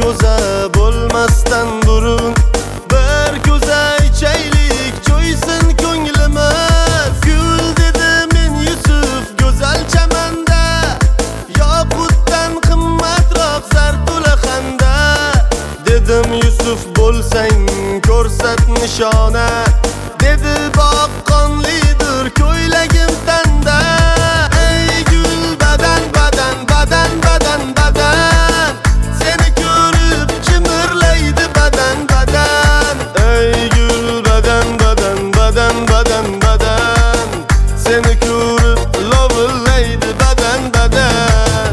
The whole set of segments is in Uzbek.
ko'za bo'lmasdan burun bir ko'za ichaylik, jo'ysin ko'nglimiz. Gul dedi men Yusuf go'zal chamanda, yoqutdan qimmatroq zar to'la xanda. Dedim Yusuf bo'lsang ko'rsat nishona, dedi boqqonlidir ko'ylagim tanda. Ey gul badan badan badan badan badan, seni ko'rib jimirlaydi badan badan. Ey gul badan badan badan badan badan, seni ko'rib lovillaydi badan badan.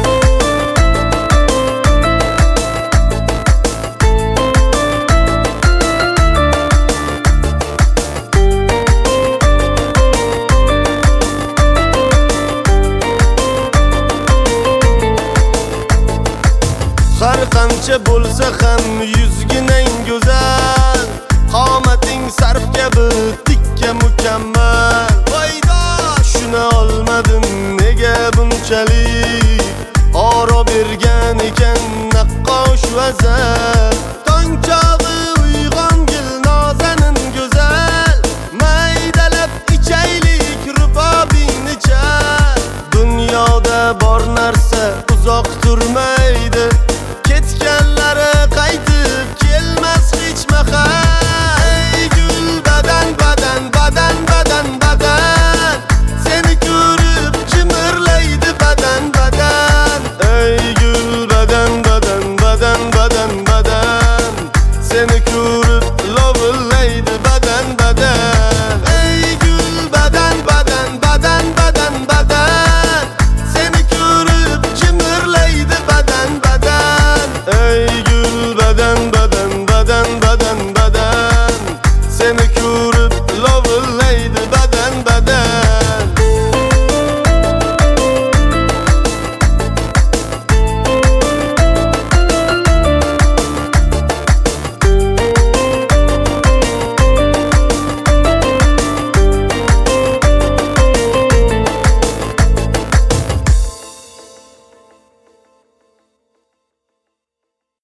Har qancha bo'lsa ham yuzginang go'zal, qomating sarf kabi tikka mukammal. Voyda shuna olmadim nega bunchalik, oro bergan ekan naqqosh vazal. Tong chog'i uyg'ongil nozanin go'zal, maydalab ichaylik rubobingni chal. Dunyoda bor narsa uzoq turmay,